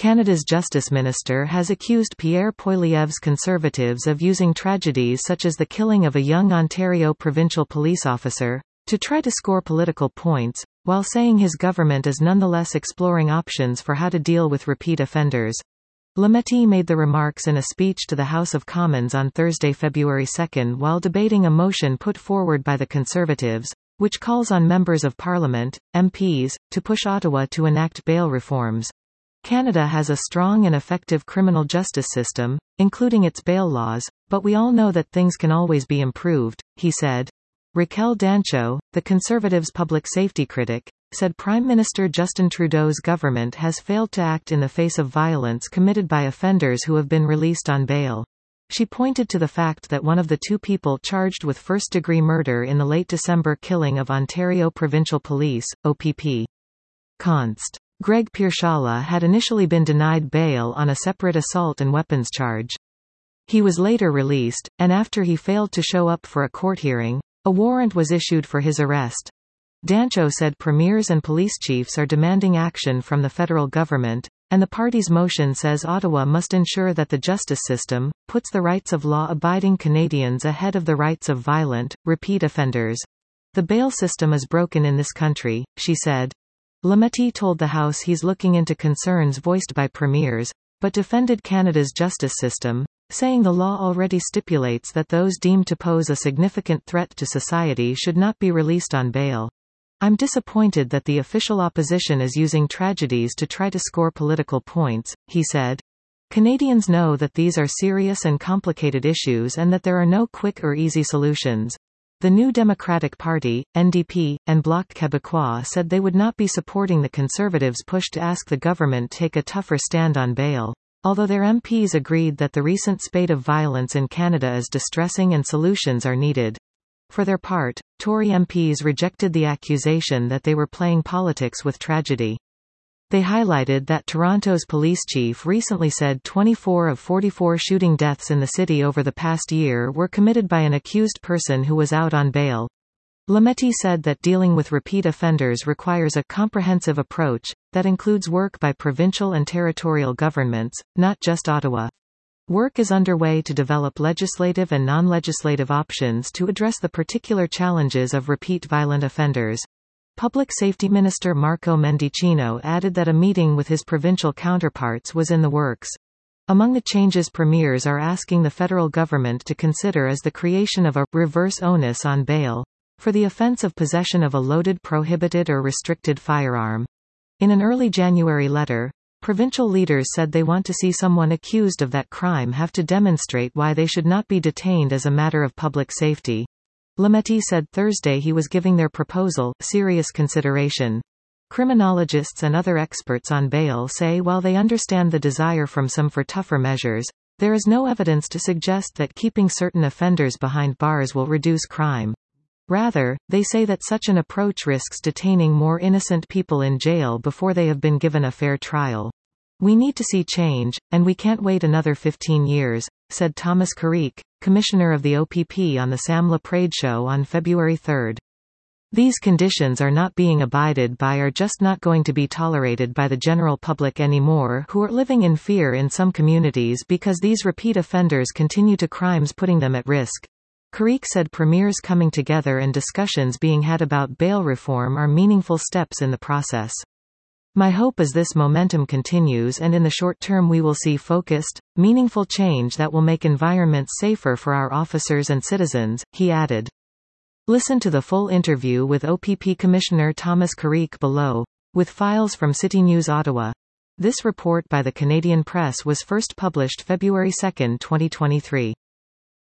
Canada's Justice Minister has accused Pierre Poilievre's Conservatives of using tragedies such as the killing of a young Ontario provincial police officer to try to score political points, while saying his government is nonetheless exploring options for how to deal with repeat offenders. Lametti made the remarks in a speech to the House of Commons on Thursday, February 2 while debating a motion put forward by the Conservatives, which calls on members of Parliament, MPs, to push Ottawa to enact bail reforms. Canada has a strong and effective criminal justice system, including its bail laws, but we all know that things can always be improved, he said. Raquel Dancho, the Conservatives' public safety critic, said Prime Minister Justin Trudeau's government has failed to act in the face of violence committed by offenders who have been released on bail. She pointed to the fact that one of the two people charged with first-degree murder in the late December killing of Ontario Provincial Police, OPP. Const. Greg Piershala had initially been denied bail on a separate assault and weapons charge. He was later released, and after he failed to show up for a court hearing, a warrant was issued for his arrest. Dancho said premiers and police chiefs are demanding action from the federal government, and the party's motion says Ottawa must ensure that the justice system puts the rights of law-abiding Canadians ahead of the rights of violent, repeat offenders. The bail system is broken in this country, she said. Lametti told the House he's looking into concerns voiced by premiers, but defended Canada's justice system, saying the law already stipulates that those deemed to pose a significant threat to society should not be released on bail. I'm disappointed that the official opposition is using tragedies to try to score political points, he said. Canadians know that these are serious and complicated issues and that there are no quick or easy solutions. The New Democratic Party, NDP, and Bloc Québécois said they would not be supporting the Conservatives' push to ask the government take a tougher stand on bail, although their MPs agreed that the recent spate of violence in Canada is distressing and solutions are needed. For their part, Tory MPs rejected the accusation that they were playing politics with tragedy. They highlighted that Toronto's police chief recently said 24 of 44 shooting deaths in the city over the past year were committed by an accused person who was out on bail. Lametti said that dealing with repeat offenders requires a comprehensive approach, that includes work by provincial and territorial governments, not just Ottawa. Work is underway to develop legislative and non-legislative options to address the particular challenges of repeat violent offenders. Public Safety Minister Marco Mendicino added that a meeting with his provincial counterparts was in the works. Among the changes premiers are asking the federal government to consider is the creation of a reverse onus on bail for the offence of possession of a loaded, prohibited or restricted firearm. In an early January letter, provincial leaders said they want to see someone accused of that crime have to demonstrate why they should not be detained as a matter of public safety. Lametti said Thursday he was giving their proposal serious consideration. Criminologists and other experts on bail say while they understand the desire from some for tougher measures, there is no evidence to suggest that keeping certain offenders behind bars will reduce crime. Rather, they say that such an approach risks detaining more innocent people in jail before they have been given a fair trial. We need to see change, and we can't wait another 15 years, said Thomas Carrique, Commissioner of the OPP on the Sam Laprade Show on February 3. These conditions are not being abided by or just not going to be tolerated by the general public anymore, who are living in fear in some communities because these repeat offenders continue to crimes putting them at risk. Carrique said premiers coming together and discussions being had about bail reform are meaningful steps in the process. My hope is this momentum continues and in the short term we will see focused, meaningful change that will make environments safer for our officers and citizens, he added. Listen to the full interview with OPP Commissioner Thomas Carrique below, with files from City News Ottawa. This report by the Canadian Press was first published February 2, 2023.